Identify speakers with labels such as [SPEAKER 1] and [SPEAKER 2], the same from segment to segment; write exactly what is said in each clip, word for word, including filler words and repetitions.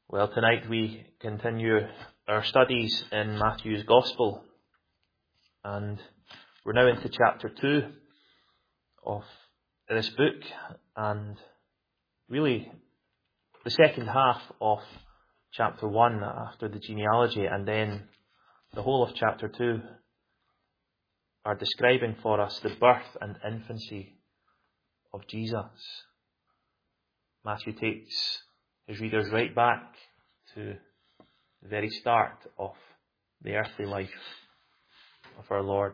[SPEAKER 1] Well, tonight we continue our studies in Matthew's Gospel, and we're now into chapter two of this book, and really the second half of chapter one after the genealogy, and then the whole of chapter two are describing for us the birth and infancy of Jesus. Matthew takes his readers right back to the very start of the earthly life of our Lord.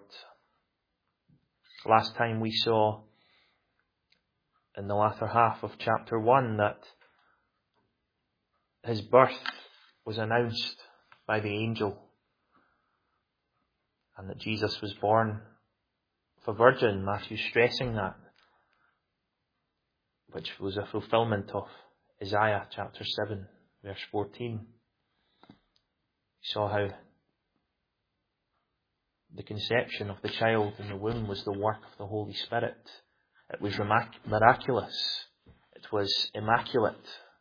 [SPEAKER 1] Last time we saw in the latter half of chapter one that his birth was announced by the angel, and that Jesus was born of a virgin, Matthew stressing that, which was a fulfillment of Isaiah chapter seven, verse fourteen. We saw how the conception of the child in the womb was the work of the Holy Spirit. It was miraculous. It was immaculate.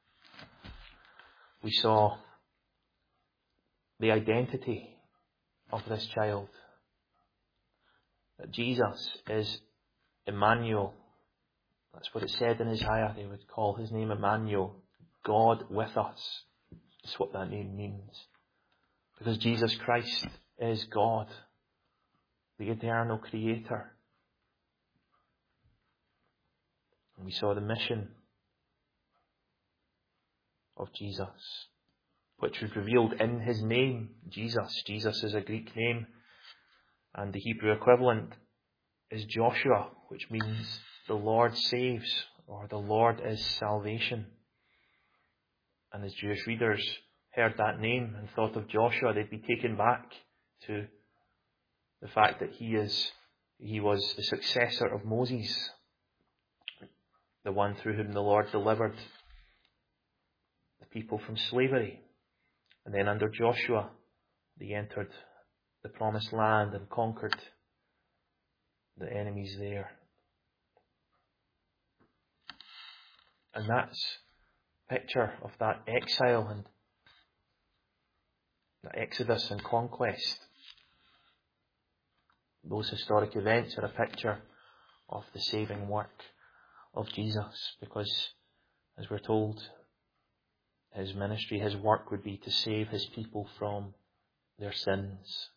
[SPEAKER 1] We saw the identity of this child, that Jesus is Emmanuel. That's what it said in Isaiah. They would call his name Emmanuel, God with us. That's what that name means. Because Jesus Christ is God, the eternal Creator. And we saw the mission of Jesus, which was revealed in his name, Jesus. Jesus is a Greek name, and the Hebrew equivalent is Joshua, which means the Lord saves, or the Lord is salvation. And as Jewish readers heard that name and thought of Joshua, they'd be taken back to the fact that he is he was the successor of Moses, the one through whom the Lord delivered the people from slavery. And then under Joshua, they entered the promised land and conquered the enemies there. And that's a picture of that exile and the exodus and conquest. Those historic events are a picture of the saving work of Jesus, because, as we're told, his ministry, his work would be to save his people from their sins.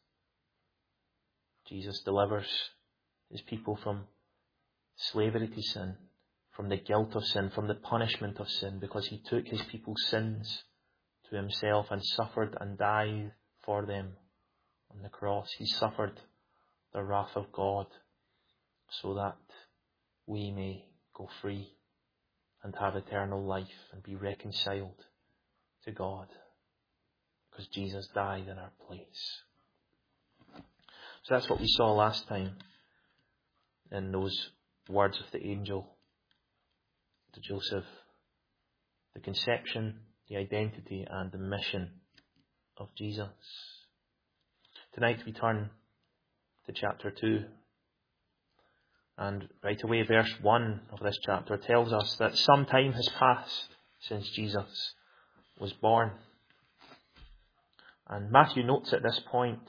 [SPEAKER 1] Jesus delivers his people from slavery to sin, from the guilt of sin, from the punishment of sin, because he took his people's sins to himself and suffered and died for them on the cross. He suffered the wrath of God so that we may go free and have eternal life and be reconciled to God, because Jesus died in our place. So that's what we saw last time in those words of the angel to Joseph: the conception, the identity, and the mission of Jesus. Tonight we turn to chapter two, and right away verse one of this chapter tells us that some time has passed since Jesus was born. And Matthew notes at this point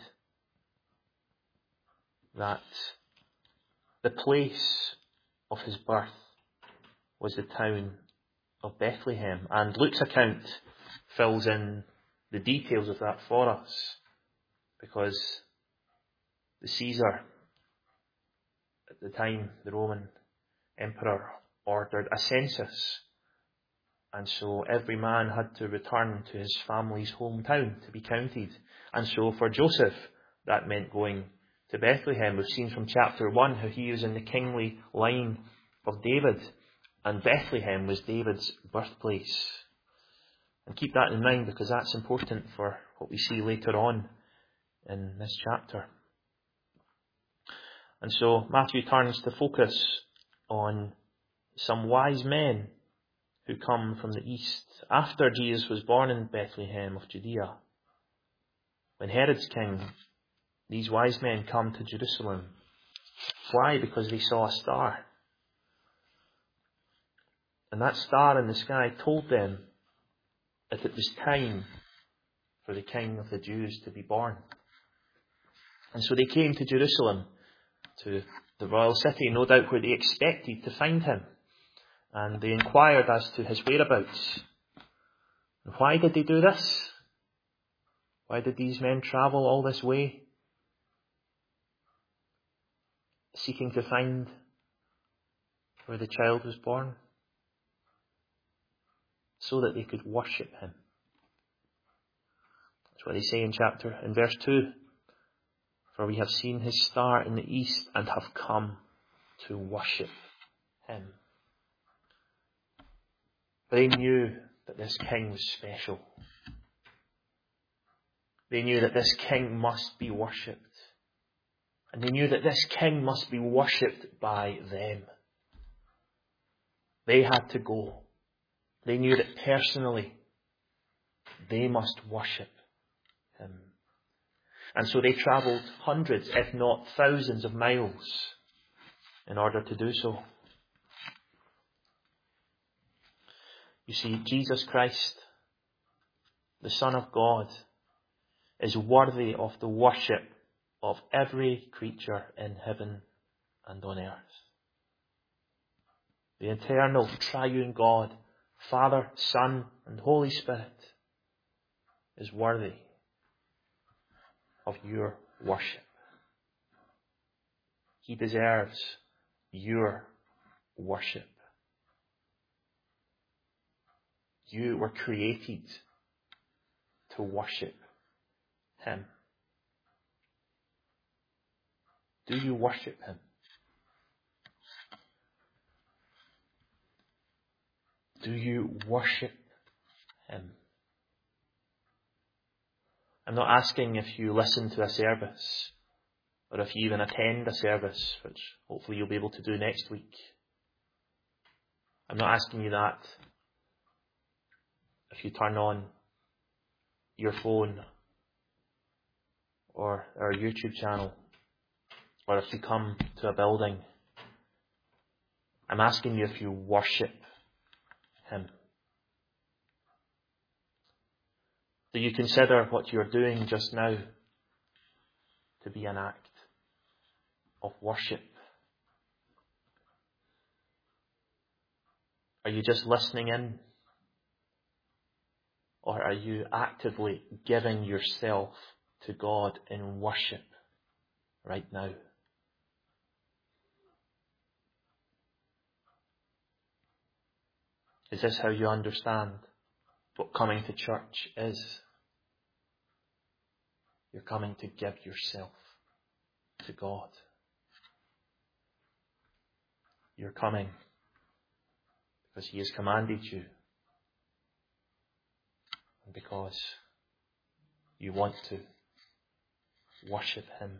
[SPEAKER 1] that the place of his birth was the town of Bethlehem. And Luke's account fills in the details of that for us, because the Caesar, at the time, the Roman emperor, ordered a census. And so every man had to return to his family's hometown to be counted. And so for Joseph, that meant going to Bethlehem. We've seen from chapter one how he was in the kingly line of David, and Bethlehem was David's birthplace. And keep that in mind, because that's important for what we see later on in this chapter. And so Matthew turns to focus on some wise men who come from the east after Jesus was born in Bethlehem of Judea. When Herod's king, these wise men come to Jerusalem. Why? Because they saw a star. And that star in the sky told them that it was time for the King of the Jews to be born. And so they came to Jerusalem, to the royal city, no doubt where they expected to find him. And they inquired as to his whereabouts. And why did they do this? Why did these men travel all this way, seeking to find where the child was born? So that they could worship him. That's what they say in chapter, in verse two. For we have seen his star in the east and have come to worship him. They knew that this king was special. They knew that this king must be worshipped. And they knew that this king must be worshipped by them. They had to go. They knew that personally they must worship him. And so they travelled hundreds, if not thousands of miles in order to do so. You see, Jesus Christ, the Son of God, is worthy of the worship of every creature in heaven and on earth. The eternal triune God, Father, Son, and Holy Spirit, is worthy of your worship. He deserves your worship. You were created to worship him. Do you worship him? Do you worship him? I'm not asking if you listen to a service or if you even attend a service, which hopefully you'll be able to do next week. I'm not asking you that if you turn on your phone or our YouTube channel or if you come to a building. I'm asking you if you worship him. Do you consider what you're doing just now to be an act of worship? Are you just listening in? Or are you actively giving yourself to God in worship right now? Is this how you understand what coming to church is? You're coming to give yourself to God. You're coming because he has commanded you and because you want to worship him.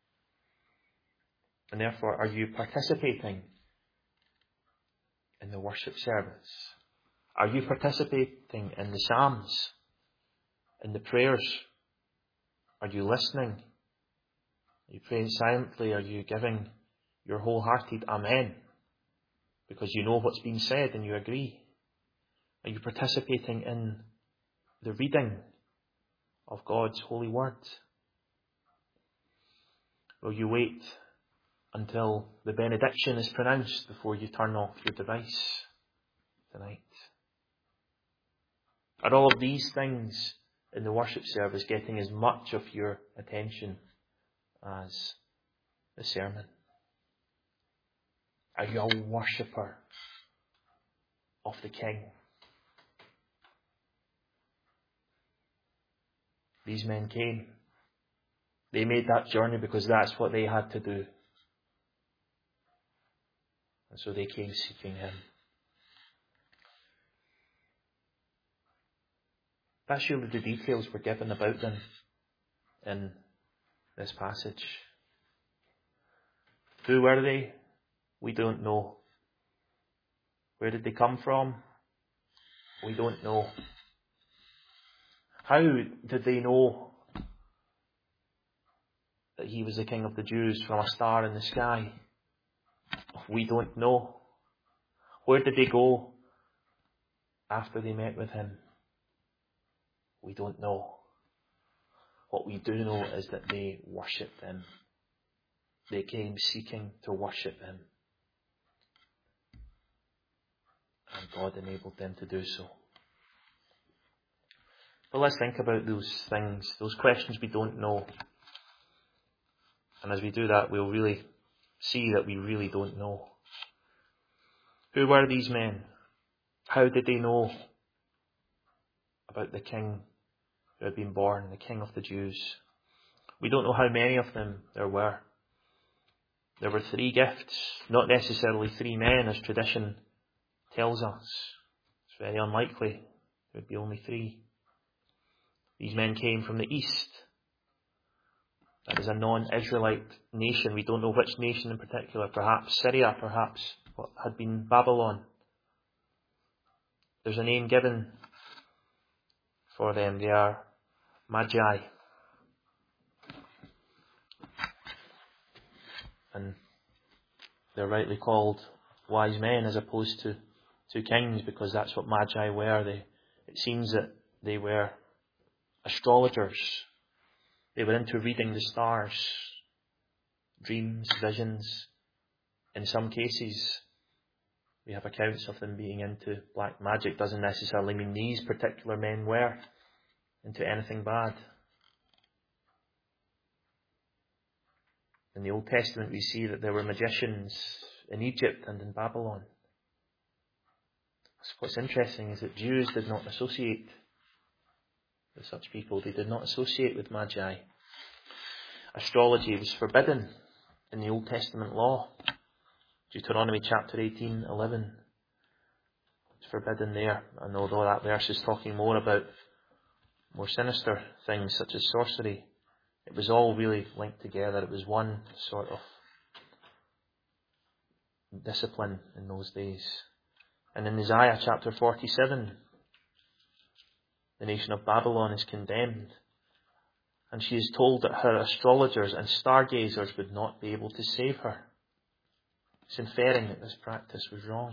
[SPEAKER 1] And therefore, are you participating in the worship service? Are you participating in the psalms, in the prayers? Are you listening? Are you praying silently? Are you giving your wholehearted amen because you know what's been said and you agree? Are you participating in the reading of God's holy word? Will you wait until the benediction is pronounced before you turn off your device tonight? Are all of these things in the worship service getting as much of your attention as the sermon? Are you a worshipper of the King? These men came. They made that journey because that's what they had to do. And so they came seeking him. That's surely the details we're given about them in this passage. Who were they? We don't know. Where did they come from? We don't know. How did they know that he was the King of the Jews from a star in the sky? We don't know. Where did they go after they met with him? We don't know. What we do know is that they worshipped him. They came seeking to worship him. And God enabled them to do so. But let's think about those things, those questions we don't know. And as we do that, we'll really see that we really don't know. Who were these men? How did they know about the king who had been born, the King of the Jews? We don't know how many of them there were. There were three gifts, not necessarily three men as tradition tells us. It's very unlikely. There would be only three. These men came from the east. That is a non-Israelite nation. We don't know which nation in particular. Perhaps Syria, perhaps what had been Babylon. There's a name given for them. They are Magi. And they're rightly called wise men as opposed to, to kings, because that's what Magi were. They, it seems that they were astrologers. They were into reading the stars, dreams, visions. In some cases, we have accounts of them being into black magic. Doesn't necessarily mean these particular men were into anything bad. In the Old Testament, we see that there were magicians in Egypt and in Babylon. What's interesting is that Jews did not associate with such people. They did not associate with Magi. Astrology was forbidden in the Old Testament law. Deuteronomy chapter eighteen, eleven. It's forbidden there. And although that verse is talking more about more sinister things such as sorcery, it was all really linked together. It was one sort of discipline in those days. And in Isaiah chapter forty-seven, the nation of Babylon is condemned. And she is told that her astrologers and stargazers would not be able to save her. It's inferring that this practice was wrong.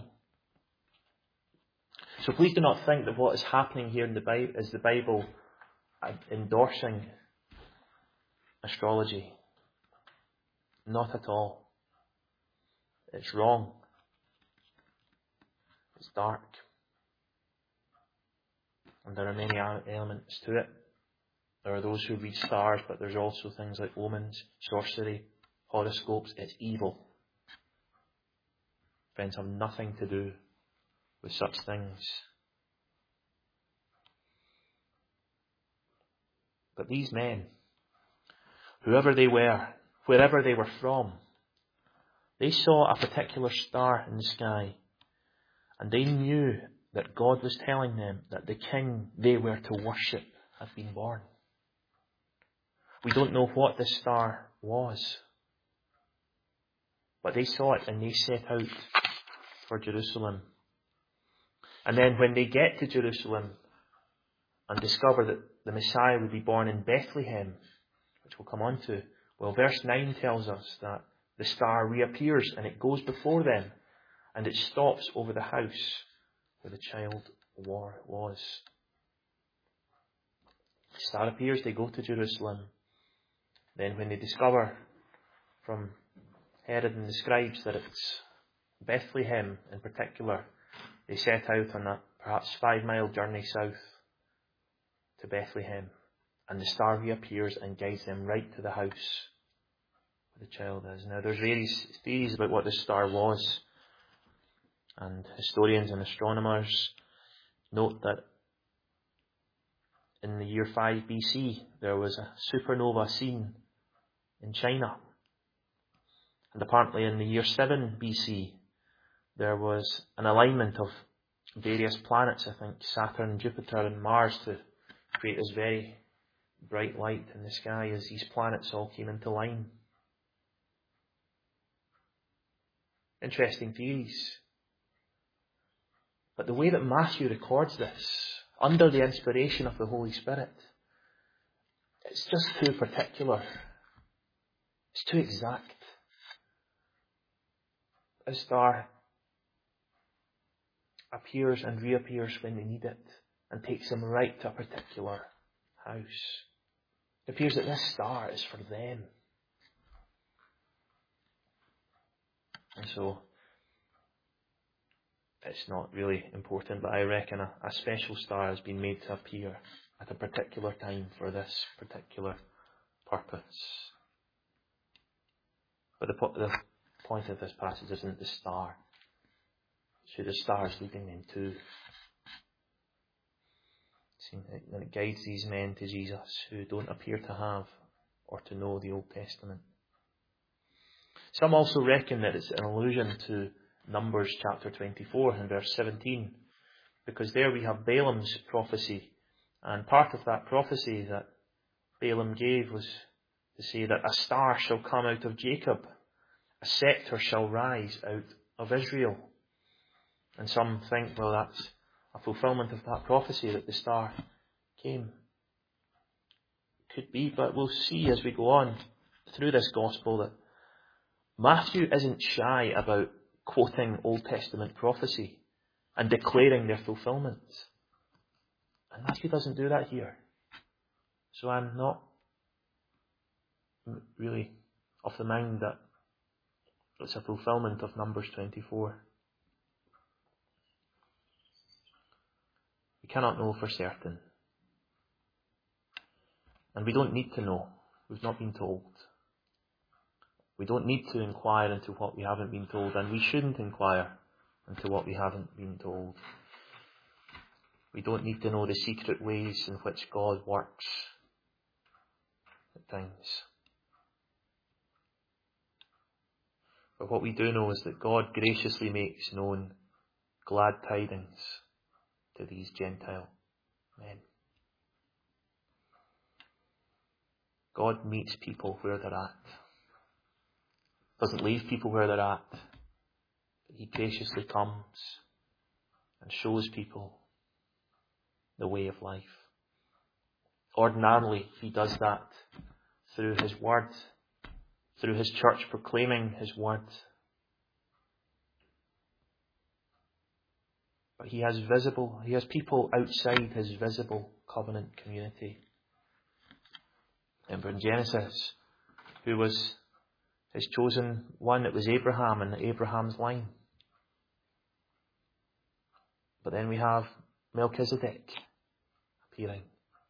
[SPEAKER 1] So please do not think that what is happening here in the Bible is the Bible endorsing astrology. Not at all. It's wrong. It's dark. And there are many elements to it. There are those who read stars, but there's also things like omens, sorcery, horoscopes. It's evil. Friends, have nothing to do with such things. But these men, whoever they were, wherever they were from, they saw a particular star in the sky, and they knew that God was telling them that the king they were to worship had been born. We don't know what this star was, but they saw it and they set out for Jerusalem. And then when they get to Jerusalem and discover that the Messiah would be born in Bethlehem, which we'll come on to, well, verse nine tells us that the star reappears and it goes before them and it stops over the house where the child was. The star appears, they go to Jerusalem. Then when they discover from Herod and the scribes that it's Bethlehem in particular, they set out on a perhaps five mile journey south to Bethlehem. And the star reappears and guides them right to the house where the child is. Now there's various theories about what this star was. And historians and astronomers note that in the year five B C there was a supernova seen in China. And apparently in the year seven B C there was an alignment of various planets, I think Saturn, Jupiter and Mars, to create this very bright light in the sky as these planets all came into line. Interesting theories. But the way that Matthew records this, under the inspiration of the Holy Spirit, it's just too particular. It's too exact. A star appears and reappears when they need it and takes them right to a particular house. It appears that this star is for them. And so, it's not really important, but I reckon a, a special star has been made to appear at a particular time for this particular purpose. But the, po- the point of this passage isn't the star. It's who the star is leading them to. See, and it guides these men to Jesus who don't appear to have or to know the Old Testament. Some also reckon that it's an allusion to Numbers chapter twenty-four and verse seventeen, because there we have Balaam's prophecy, and part of that prophecy that Balaam gave was to say that a star shall come out of Jacob, a scepter shall rise out of Israel. And some think, well, that's a fulfillment of that prophecy, that the star came. Could be, but we'll see as we go on through this gospel that Matthew isn't shy about quoting Old Testament prophecy and declaring their fulfillment. And Matthew doesn't do that here. So I'm not really of the mind that it's a fulfillment of Numbers twenty-four. We cannot know for certain. And we don't need to know. We've not been told. We don't need to inquire into what we haven't been told, and we shouldn't inquire into what we haven't been told. We don't need to know the secret ways in which God works at times. But what we do know is that God graciously makes known glad tidings to these Gentile men. God meets people where they're at. Doesn't leave people where they're at. But He graciously comes and shows people the way of life. Ordinarily, He does that through His Word, through His church proclaiming His Word. But He has visible, He has people outside His visible covenant community. Remember in Genesis, who was His chosen one? It was Abraham and Abraham's line. But then we have Melchizedek appearing.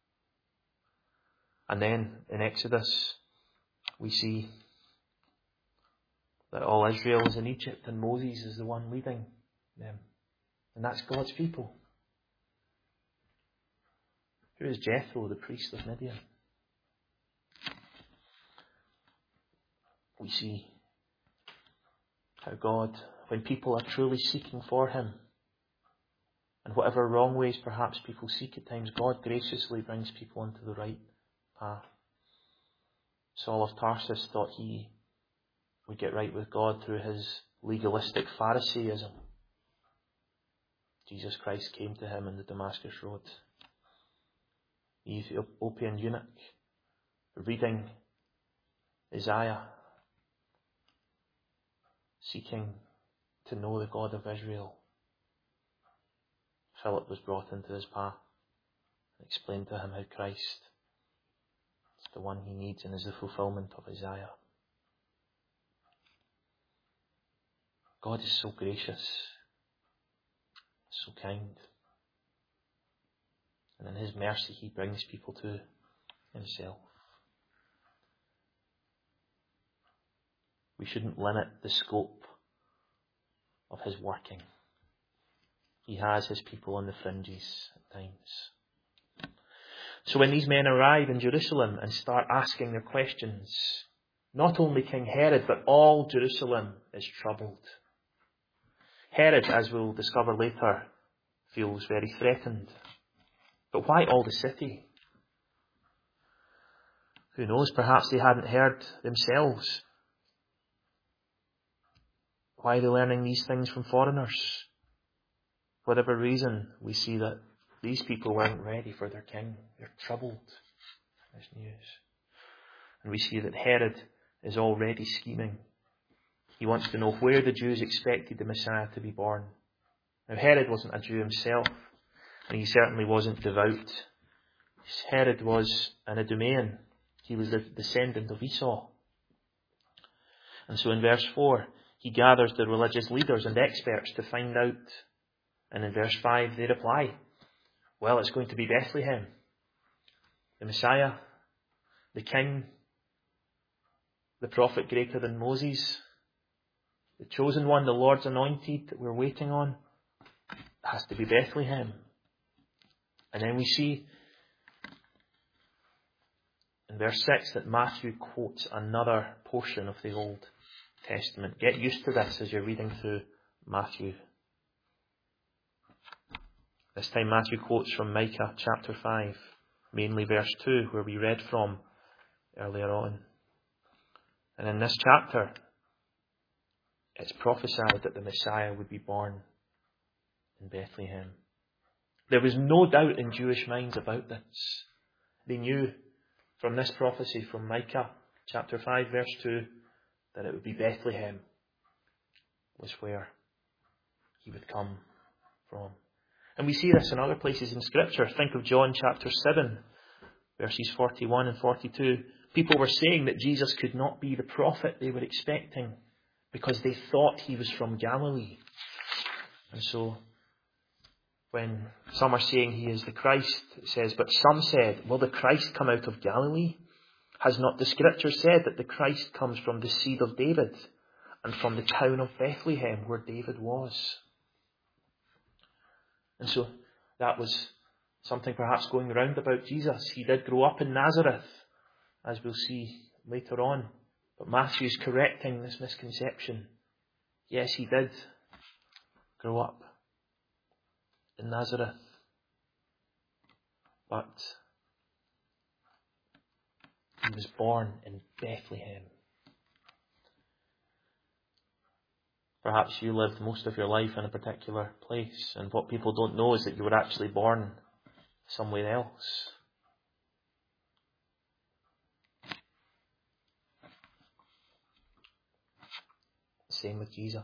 [SPEAKER 1] And then in Exodus, we see that all Israel is in Egypt and Moses is the one leading them. And that's God's people. Who is Jethro, the priest of Midian? We see how God, when people are truly seeking for Him, and whatever wrong ways perhaps people seek at times, God graciously brings people onto the right path. Saul of Tarsus thought he would get right with God through his legalistic Pharisaism. Jesus Christ came to him on the Damascus Road. The Ethiopian eunuch, reading Isaiah, seeking to know the God of Israel. Philip was brought into his path and explained to him how Christ is the one he needs and is the fulfillment of Isaiah. God is so gracious, so kind. And in His mercy He brings people to Himself. We shouldn't limit the scope of His working. He has His people on the fringes at times. So when these men arrive in Jerusalem and start asking their questions, not only King Herod, but all Jerusalem is troubled. Herod, as we'll discover later, feels very threatened. But why all the city? Who knows, perhaps they hadn't heard themselves. Why are they learning these things from foreigners? For whatever reason, we see that these people weren't ready for their king. They're troubled by this news. And we see that Herod is already scheming. He wants to know where the Jews expected the Messiah to be born. Now Herod wasn't a Jew himself, and he certainly wasn't devout. Herod was an Idumean. He was the descendant of Esau. And so in verse four, he gathers the religious leaders and experts to find out. And in verse five, they reply, well, it's going to be Bethlehem. The Messiah, the King, the prophet greater than Moses, the chosen one, the Lord's anointed that we're waiting on, has to be Bethlehem. And then we see in verse six that Matthew quotes another portion of the Old Testament. Get used to this as you're reading through Matthew. This time Matthew quotes from Micah chapter five, mainly verse two, where we read from earlier on. And in this chapter, it's prophesied that the Messiah would be born in Bethlehem. There was no doubt in Jewish minds about this. They knew from this prophecy from Micah chapter five verse two that it would be Bethlehem was where he would come from. And we see this in other places in Scripture. Think of John chapter seven verses forty-one and forty-two. People were saying that Jesus could not be the prophet they were expecting because they thought he was from Galilee. And so when some are saying he is the Christ, it says, but some said, will the Christ come out of Galilee? Has not the Scripture said that the Christ comes from the seed of David and from the town of Bethlehem where David was? And so that was something perhaps going round about Jesus. He did grow up in Nazareth, as we'll see later on. But Matthew's correcting this misconception. Yes, he did grow up in Nazareth. But he was born in Bethlehem. Perhaps you lived most of your life in a particular place, and what people don't know is that you were actually born somewhere else. Same with Jesus.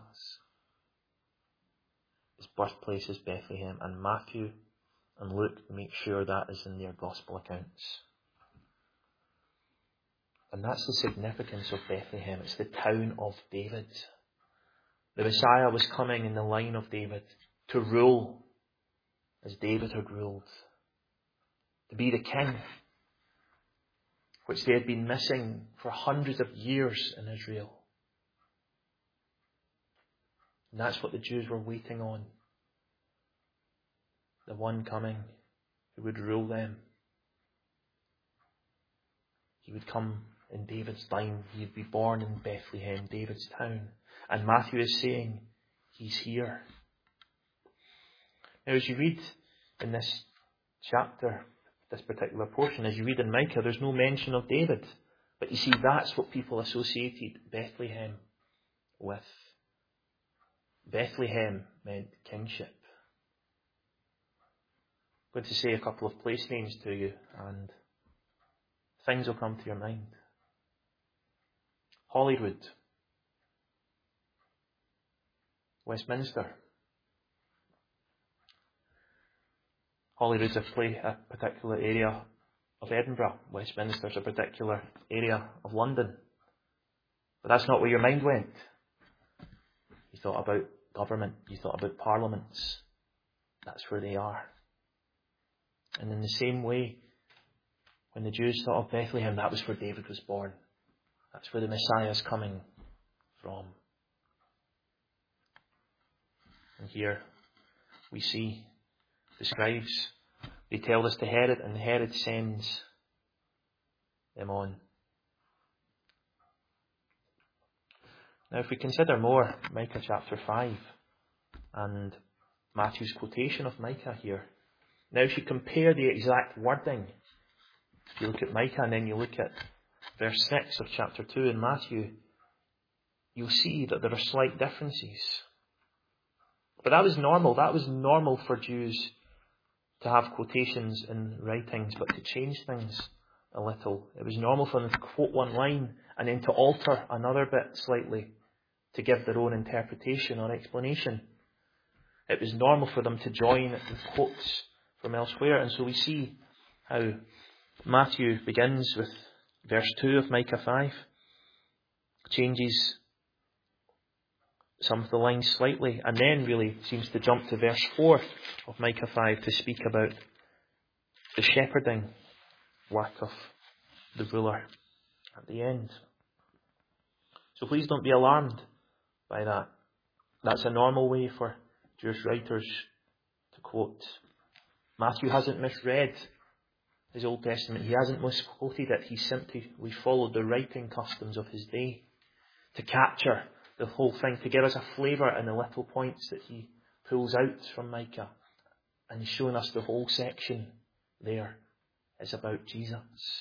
[SPEAKER 1] His birthplace is Bethlehem, and Matthew and Luke make sure that is in their gospel accounts. And that's the significance of Bethlehem. It's the town of David. The Messiah was coming in the line of David to rule as David had ruled, to be the king, which they had been missing for hundreds of years in Israel. And that's what the Jews were waiting on. The one coming who would rule them. He would come in David's line. He would be born in Bethlehem, David's town. And Matthew is saying, he's here. Now as you read in this chapter, this particular portion, as you read in Micah, there's no mention of David. But you see, that's what people associated Bethlehem with. Bethlehem meant kingship. I'm going to say a couple of place names to you and things will come to your mind. Holyrood, Westminster. Holyrood's a, play, a particular area of Edinburgh. Westminster's a particular area of London. But that's not where your mind went. You thought about government. You thought about parliaments. That's where they are. And in the same way, when the Jews thought of Bethlehem, that was where David was born. That's where the Messiah is coming from. And here we see the scribes, they tell this to Herod, and Herod sends them on. Now if we consider more Micah chapter five and Matthew's quotation of Micah here, now if you compare the exact wording, if you look at Micah and then you look at verse six of chapter two in Matthew, you'll see that there are slight differences. But that was normal. That was normal for Jews to have quotations in writings, but to change things a little. It was normal for them to quote one line and then to alter another bit slightly to give their own interpretation or explanation. It was normal for them to join with quotes from elsewhere. And so we see how Matthew begins with verse two of Micah five, changes some of the lines slightly, and then really seems to jump to verse four of Micah five to speak about the shepherding work of the ruler at the end. So please don't be alarmed by that. That's a normal way for Jewish writers to quote. Matthew hasn't misread his Old Testament. He hasn't misquoted it. He simply we followed the writing customs of his day to capture the whole thing, to give us a flavour in the little points that he pulls out from Micah. And he's showing us the whole section there is about Jesus.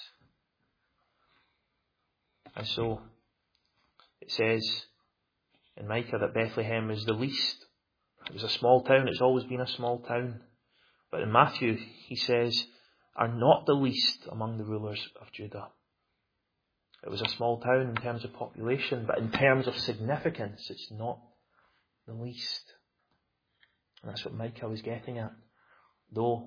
[SPEAKER 1] And so it says in Micah that Bethlehem is the least. It was a small town. It's always been a small town. But in Matthew, he says, are not the least among the rulers of Judah. It was a small town in terms of population, but in terms of significance, it's not the least. And that's what Micah was getting at. Though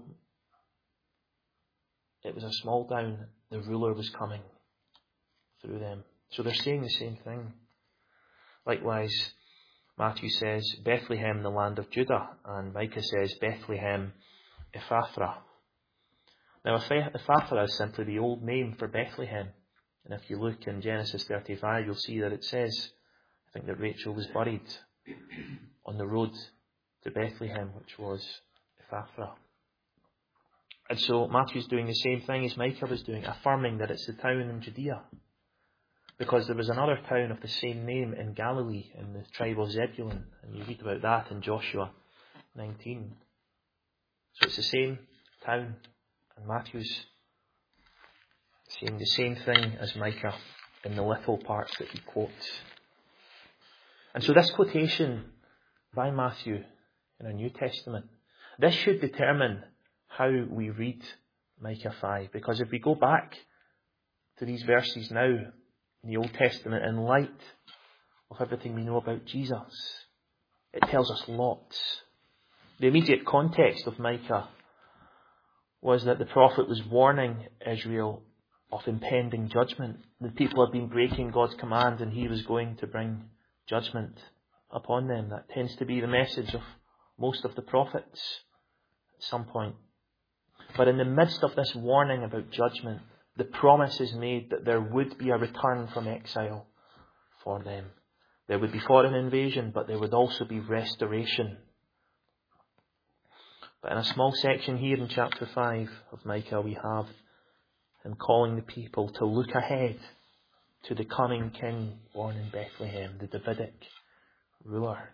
[SPEAKER 1] it was a small town, the ruler was coming through them. So they're saying the same thing. Likewise, Matthew says, Bethlehem, the land of Judah, and Micah says, Bethlehem, Ephrathah. Now, Ephrathah is simply the old name for Bethlehem. And if you look in Genesis thirty-five, you'll see that it says, I think that Rachel was buried on the road to Bethlehem, which was Ephrathah. And so Matthew's doing the same thing as Micah was doing, affirming that it's the town in Judea. Because there was another town of the same name in Galilee, in the tribe of Zebulun. And you read about that in Joshua nineteen. So it's the same town. And Matthew's saying the same thing as Micah in the little parts that he quotes. And so this quotation by Matthew in our New Testament, this should determine how we read Micah five. Because if we go back to these verses now in the Old Testament in light of everything we know about Jesus, it tells us lots. The immediate context of Micah was that the prophet was warning Israel of impending judgment. The people had been breaking God's command and he was going to bring judgment upon them. That tends to be the message of most of the prophets at some point. But in the midst of this warning about judgment, the promise is made that there would be a return from exile for them. There would be foreign invasion, but there would also be restoration. But in a small section here in chapter five of Micah, we have him calling the people to look ahead to the coming king born in Bethlehem, the Davidic ruler.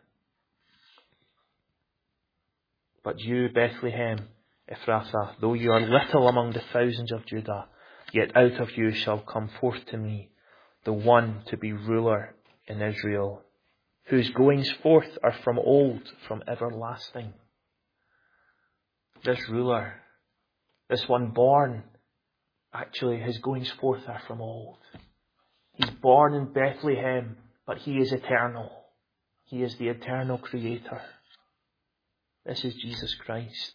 [SPEAKER 1] But you, Bethlehem, Ephrathah, though you are little among the thousands of Judah, yet out of you shall come forth to me the one to be ruler in Israel, whose goings forth are from old, from everlasting. This ruler, this one born, actually his goings forth are from old. He's born in Bethlehem, but he is eternal. He is the eternal creator. This is Jesus Christ.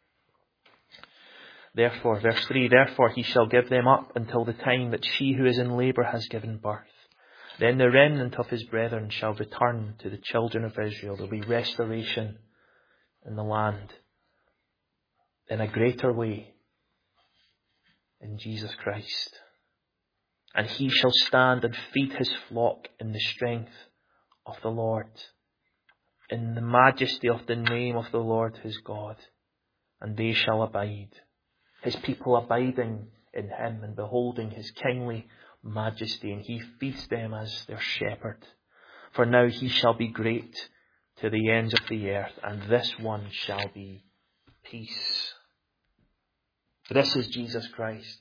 [SPEAKER 1] Therefore, verse three, therefore he shall give them up until the time that she who is in labour has given birth. Then the remnant of his brethren shall return to the children of Israel. There will be restoration in the land in a greater way in Jesus Christ. And he shall stand and feed his flock in the strength of the Lord, in the majesty of the name of the Lord his God. And they shall abide, his people abiding in him and beholding his kingly majesty. And he feeds them as their shepherd. For now he shall be great to the ends of the earth, and this one shall be peace. This is Jesus Christ.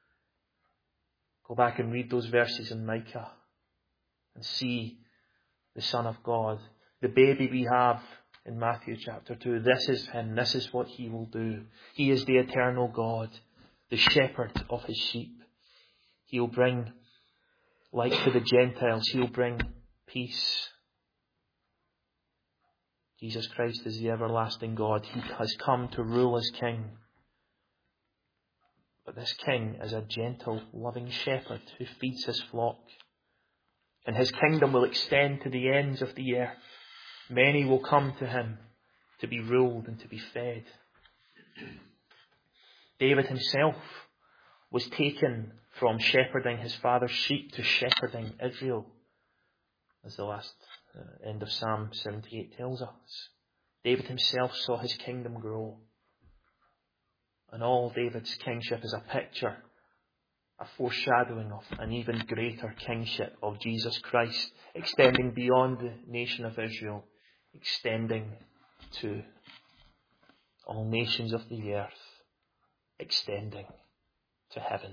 [SPEAKER 1] Go back and read those verses in Micah and see the Son of God. The baby we have in Matthew chapter two. This is him. This is what he will do. He is the eternal God, the shepherd of his sheep. He'll bring light to the Gentiles. He'll bring peace. Jesus Christ is the everlasting God. He has come to rule as King. But But this king is a gentle, loving shepherd who feeds his flock. And his kingdom will extend to the ends of the earth. Many will come to him to be ruled and to be fed. David himself was taken from shepherding his father's sheep to shepherding Israel, as the last uh, end of Psalm seventy-eight tells us. David himself saw his kingdom grow. And all David's kingship is a picture, a foreshadowing of an even greater kingship of Jesus Christ, extending beyond the nation of Israel, extending to all nations of the earth, extending to heaven.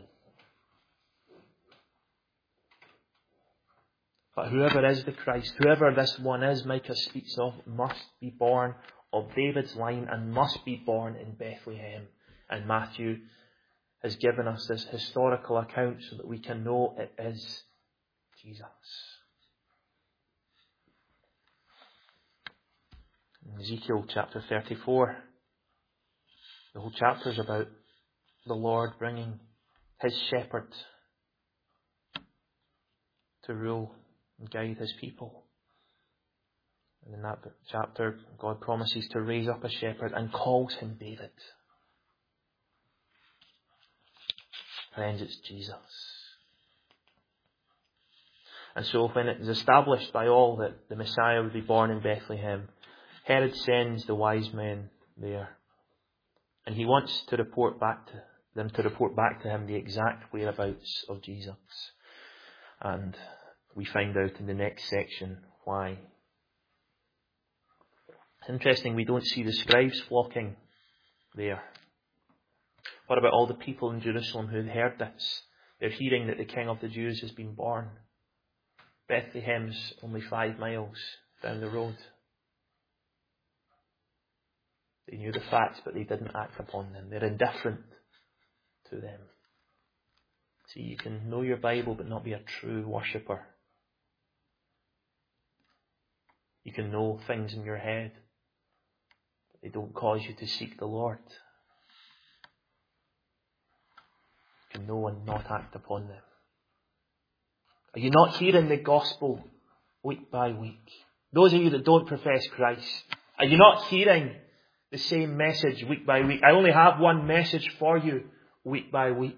[SPEAKER 1] But whoever is the Christ, whoever this one is Micah speaks of, must be born of David's line and must be born in Bethlehem. And Matthew has given us this historical account so that we can know it is Jesus. In Ezekiel chapter thirty-four, the whole chapter is about the Lord bringing his shepherd to rule and guide his people. And in that chapter, God promises to raise up a shepherd and calls him David. Friends, it's Jesus. And so when it is established by all that the Messiah would be born in Bethlehem, Herod sends the wise men there. And he wants to report back to them to report back to him the exact whereabouts of Jesus. And we find out in the next section why. Interesting, we don't see the scribes flocking there. What about all the people in Jerusalem who had heard this? They're hearing that the King of the Jews has been born. Bethlehem's only five miles down the road. They knew the facts, but they didn't act upon them. They're indifferent to them. See, you can know your Bible but not be a true worshipper. You can know things in your head, but they don't cause you to seek the Lord. You can know and not act upon them. Are you not hearing the gospel week by week? Those of you that don't profess Christ, are you not hearing the same message week by week? I only have one message for you week by week.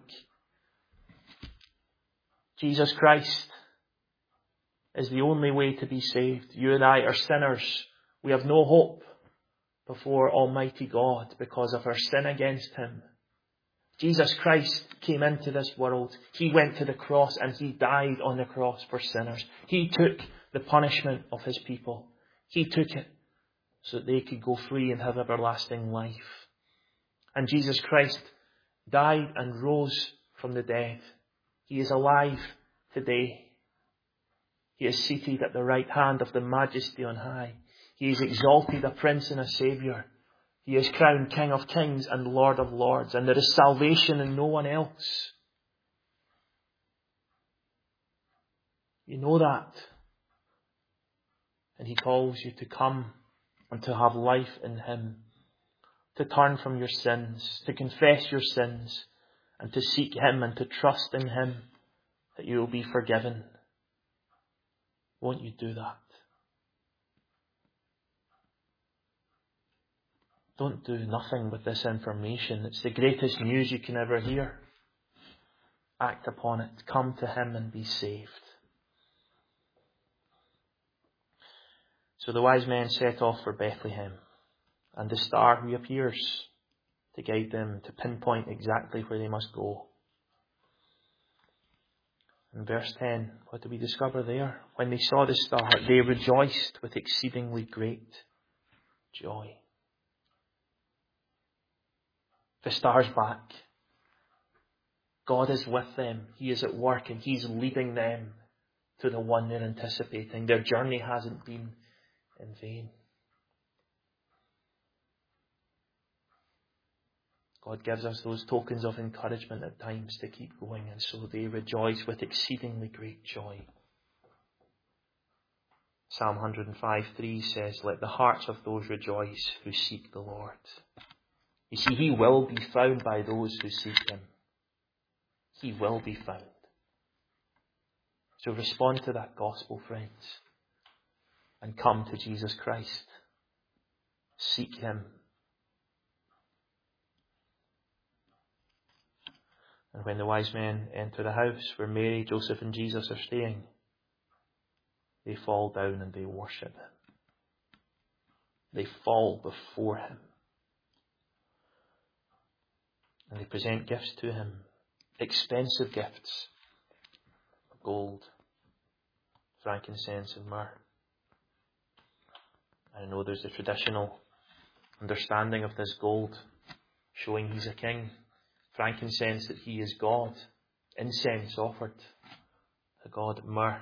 [SPEAKER 1] Jesus Christ is the only way to be saved. You and I are sinners. We have no hope before Almighty God because of our sin against Him. Jesus Christ came into this world. He went to the cross and He died on the cross for sinners. He took the punishment of His people. He took it so that they could go free and have everlasting life. And Jesus Christ died and rose from the dead. He is alive today. He is seated at the right hand of the Majesty on high. He is exalted a Prince and a Saviour. He is crowned King of Kings and Lord of Lords. And there is salvation in no one else. You know that. And He calls you to come and to have life in Him. To turn from your sins. To confess your sins. And to seek Him and to trust in Him that you will be forgiven. Won't you do that? Don't do nothing with this information. It's the greatest news you can ever hear. Act upon it. Come to Him and be saved. So the wise men set off for Bethlehem, and the star reappears to guide them, to pinpoint exactly where they must go. In verse ten, what do we discover there? When they saw the star, they rejoiced with exceedingly great joy. The star's back. God is with them. He is at work and He's leading them to the one they're anticipating. Their journey hasn't been in vain. God gives us those tokens of encouragement at times to keep going, and so they rejoice with exceedingly great joy. Psalm one oh five three says, "Let the hearts of those rejoice who seek the Lord." You see, He will be found by those who seek Him. he will be found. So respond to that gospel, friends, and come to Jesus Christ. Seek him. And when the wise men enter the house where Mary, Joseph and Jesus are staying, they fall down and they worship him. They fall before him. And they present gifts to him. Expensive gifts. Gold, frankincense and myrrh. I know there's a traditional understanding of this gold showing he's a king. Frankincense, that he is God. Incense offered to God. Myrrh,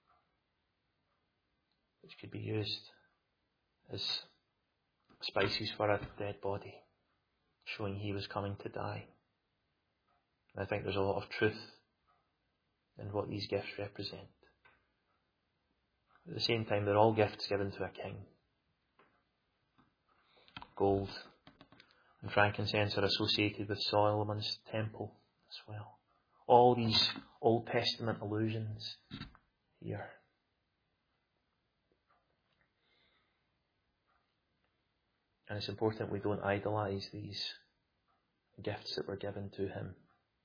[SPEAKER 1] which could be used as spices for a dead body, showing he was coming to die. And I think there's a lot of truth in what these gifts represent. At the same time, they're all gifts given to a king. Gold and frankincense are associated with Solomon's temple as well. All these Old Testament allusions here. And it's important we don't idolize these gifts that were given to him.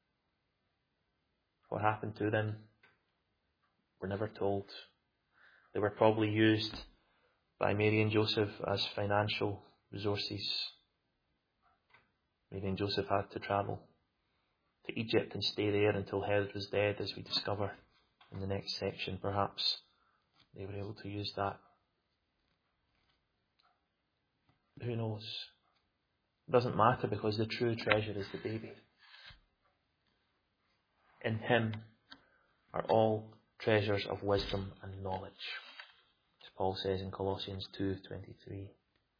[SPEAKER 1] What happened to them, we're never told. They were probably used by Mary and Joseph as financial resources. Mary and Joseph had to travel to Egypt and stay there until Herod was dead, as we discover in the next section. Perhaps they were able to use that. Who knows? It doesn't matter, because the true treasure is the baby. In him are all treasures of wisdom and knowledge, as Paul says in Colossians two twenty-three.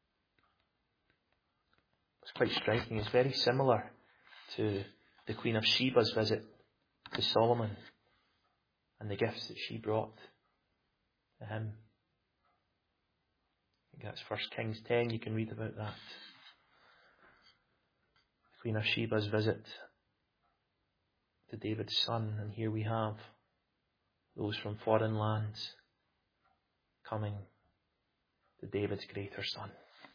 [SPEAKER 1] It's quite striking. It's very similar to the Queen of Sheba's visit to Solomon and the gifts that she brought to him. I think that's First Kings ten. You can read about that. The Queen of Sheba's visit to David's son, and here we have those from foreign lands coming to David's greater son.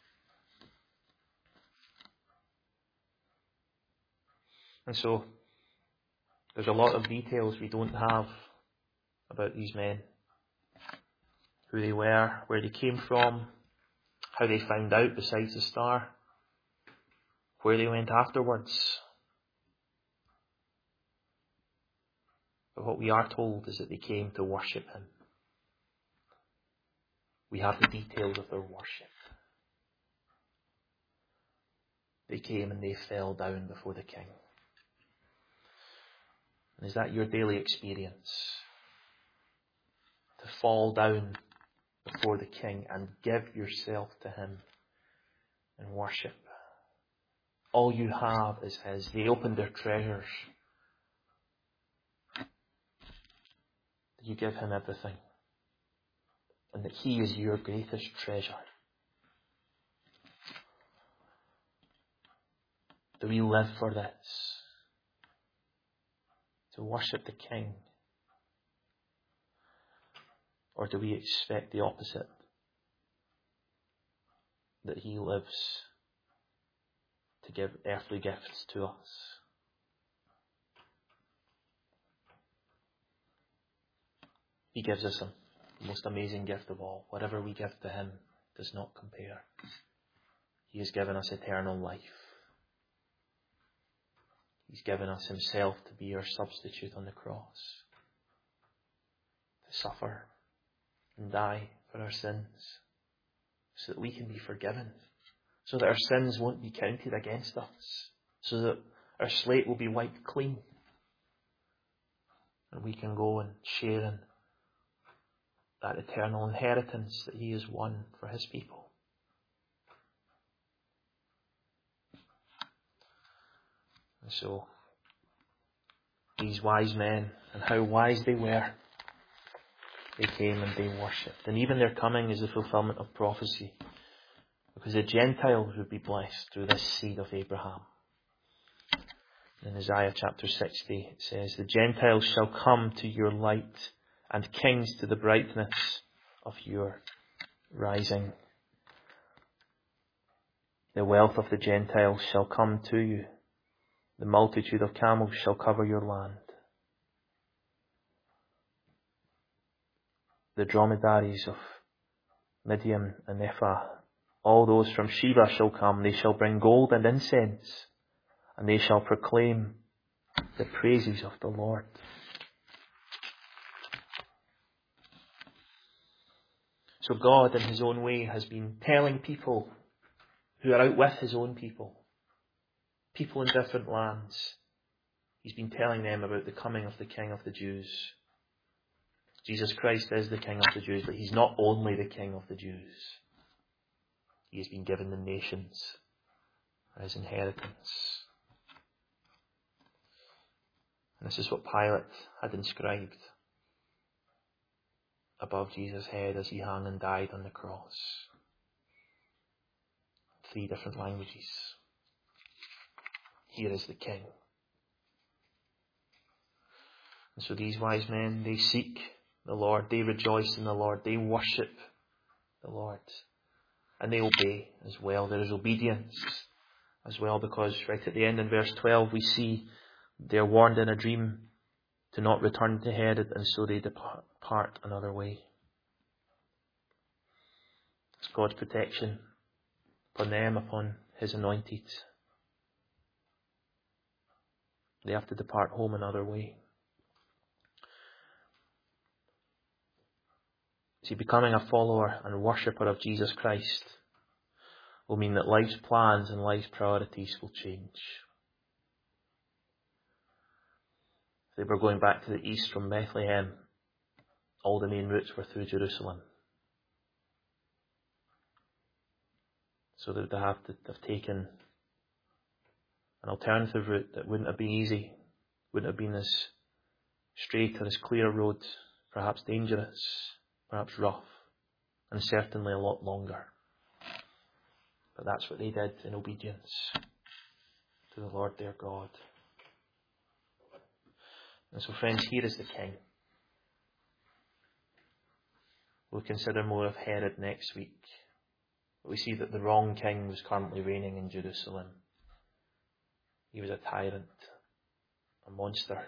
[SPEAKER 1] And so there's a lot of details we don't have about these men. Who they were, where they came from, how they found out besides the star, where they went afterwards. But what we are told is that they came to worship him. We have the details of their worship. They came and they fell down before the king. And is that your daily experience? To fall down before the king and give yourself to him in worship. All you have is his. They opened their treasures. You give him everything, and that he is your greatest treasure. Do we live for this? To worship the King? Or do we expect the opposite? That he lives to give earthly gifts to us? He gives us the most amazing gift of all. Whatever we give to him does not compare. He has given us eternal life. He's given us himself to be our substitute on the cross, to suffer and die for our sins, so that we can be forgiven, so that our sins won't be counted against us, so that our slate will be wiped clean, and we can go and share in that eternal inheritance that he has won for his people. And so, these wise men, and how wise they were, they came and they worshipped. And even their coming is the fulfillment of prophecy, because the Gentiles would be blessed through this seed of Abraham. In Isaiah chapter sixty, it says, "The Gentiles shall come to your light, and kings to the brightness of your rising." The wealth of the Gentiles shall come to you. The multitude of camels shall cover your land. The dromedaries of Midian and Ephah, all those from Sheba shall come. They shall bring gold and incense, and they shall proclaim the praises of the Lord. So God, in his own way, has been telling people who are out with his own people, people in different lands, he's been telling them about the coming of the King of the Jews. Jesus Christ is the King of the Jews, but he's not only the King of the Jews. He has been given the nations for his inheritance. And this is what Pilate had inscribed above Jesus' head as he hung and died on the cross. Three different languages. Here is the King. And so these wise men, they seek the Lord, they rejoice in the Lord, they worship the Lord, and they obey as well. There is obedience as well, because right at the end in verse twelve we see they're warned in a dream to not return to Herod, and so they depart another way. It's God's protection upon them, upon his anointed. They have to depart home another way. See, becoming a follower and worshipper of Jesus Christ will mean that life's plans and life's priorities will change. If they were going back to the east from Bethlehem, all the main routes were through Jerusalem. So they would have to have taken an alternative route that wouldn't have been easy, wouldn't have been as straight or as clear a road, perhaps dangerous, perhaps rough, and certainly a lot longer. But that's what they did in obedience to the Lord their God. And so friends, here is the King. We'll consider more of Herod next week. But we see that the wrong king was currently reigning in Jerusalem. He was a tyrant, a monster.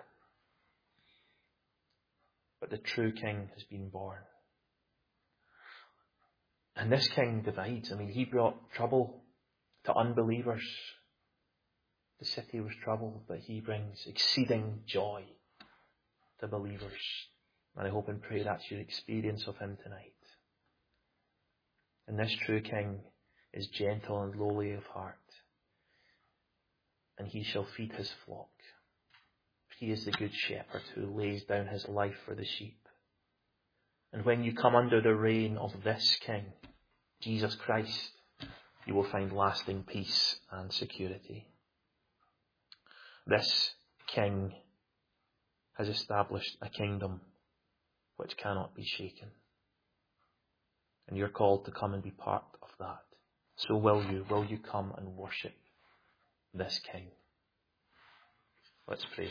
[SPEAKER 1] But the true king has been born. And this king divides. I mean, he brought trouble to unbelievers. The city was troubled, but he brings exceeding joy to believers. And I hope and pray that's your experience of him tonight. And this true king is gentle and lowly of heart, and he shall feed his flock. He is the good shepherd who lays down his life for the sheep. And when you come under the reign of this King, Jesus Christ, you will find lasting peace and security. This King has established a kingdom which cannot be shaken. And you're called to come and be part of that. So will you, will you come and worship this King? Let's pray.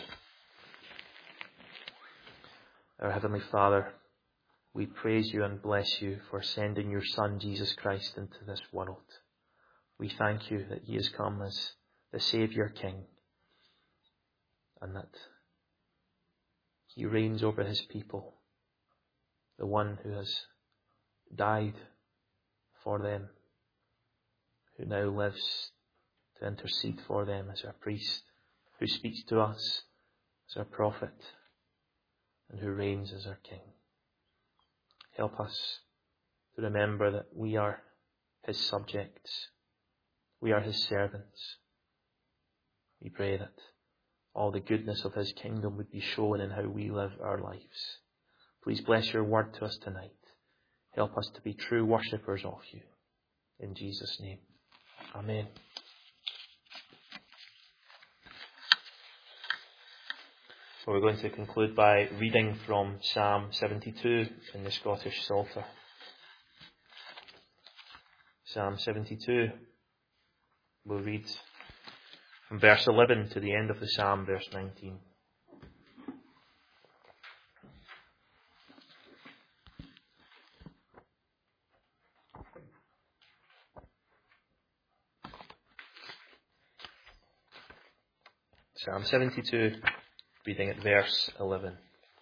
[SPEAKER 1] Our Heavenly Father, we praise you and bless you for sending your Son Jesus Christ into this world. We thank you that he has come as the Saviour King, and that he reigns over his people, the one who has died for them, who now lives to intercede for them as our priest, who speaks to us as our prophet, and who reigns as our King. Help us to remember that we are his subjects, we are his servants. We pray that all the goodness of his kingdom would be shown in how we live our lives. Please bless your word to us tonight. Help us to be true worshippers of you. In Jesus' name. Amen. So we're going to conclude by reading from Psalm seventy-two in the Scottish Psalter. Psalm seventy-two. We'll read From verse eleven to the end of the psalm, verse nineteen. Psalm seventy-two, reading at verse eleven.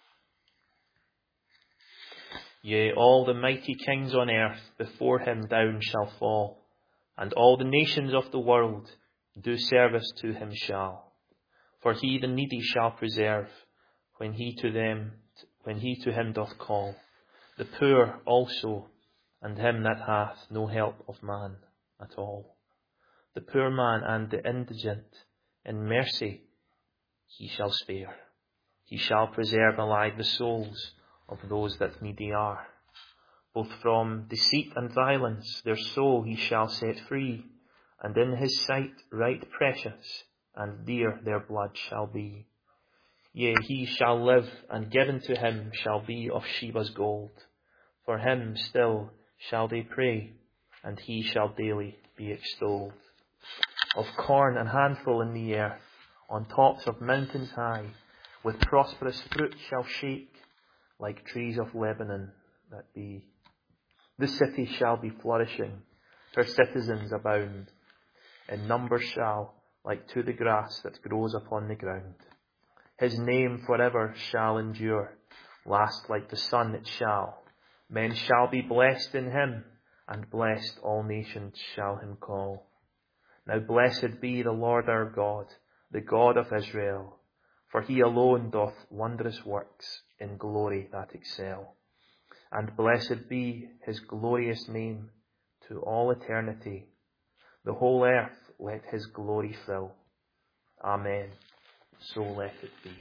[SPEAKER 1] Yea, all the mighty kings on earth before him down shall fall, and all the nations of the world do service to him shall. For he the needy shall preserve, when he to them, when he to him doth call, the poor also, and him that hath no help of man at all. The poor man and the indigent, in mercy he shall spare. He shall preserve alive the souls of those that needy are. Both from deceit and violence their soul he shall set free, and in his sight right precious and dear their blood shall be. Yea, he shall live, and given to him shall be of Sheba's gold. For him still shall they pray, and he shall daily be extolled. Of corn an handful in the earth, on tops of mountains high, with prosperous fruit shall shake, like trees of Lebanon that be. The city shall be flourishing, her citizens abound. In number shall, like to the grass that grows upon the ground. His name forever shall endure, last like the sun it shall. Men shall be blessed in him, and blessed all nations shall him call. Now blessed be the Lord our God, the God of Israel, for he alone doth wondrous works in glory that excel. And blessed be his glorious name to all eternity. The whole earth let his glory fill. Amen. So let it be.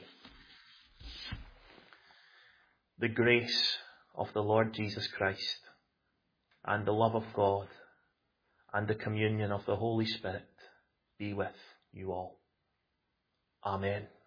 [SPEAKER 1] The grace of the Lord Jesus Christ, and the love of God, and the communion of the Holy Spirit be with you all. Amen.